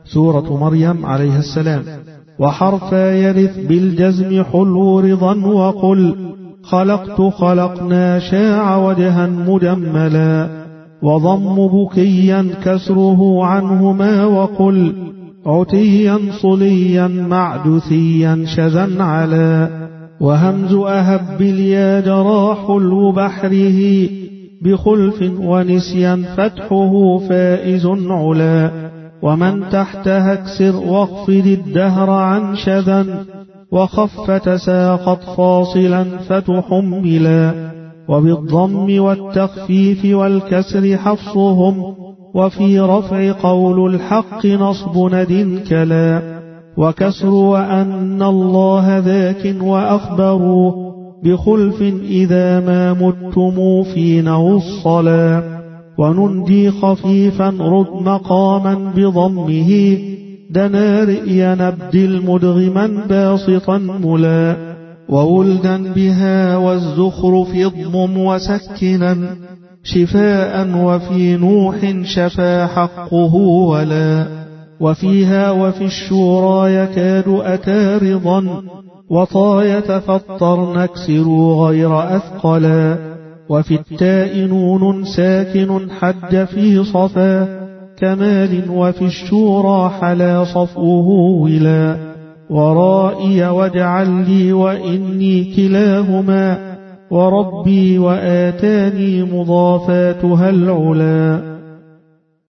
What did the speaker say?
سورة مريم عليه السلام. وحرفا يرث بالجزم حلو رضا وقل خلقنا شاع وجها مجملا. وضم بكيا كسره عنهما وقل عتيا صليا معدثيا شذا علا. وهمز أهب باليا جرى حلو بحره بخلف ونسيا فتحه فائز علا. ومن تحتها اكسر واخفض الدهر عن شذا وخف تساقط فاصلا فتحملا. وبالضم والتخفيف والكسر حفصهم وفي رفع قول الحق نصب ند كلا. وكسر وأن الله ذاك وأخبروا بخلف إذا ما متم في نوصلا. وننجي خفيفا رد مقاما بضمه دنا رئي نبدل مدغما باسطا ملا. وولدا بها والزخرف اضمم وسكنا شفاء وفي نوح شفا حقه ولا. وفيها وفي الشورى يكاد أتى رضا وطا يتفطر نكسر غير أثقلا. وفي التاء نون ساكن حج في صفا كمال وفي الشورى حلا صفوه ولا. ورائي واجعل لي وإني كلاهما وربي وآتاني مضافاتها العلا.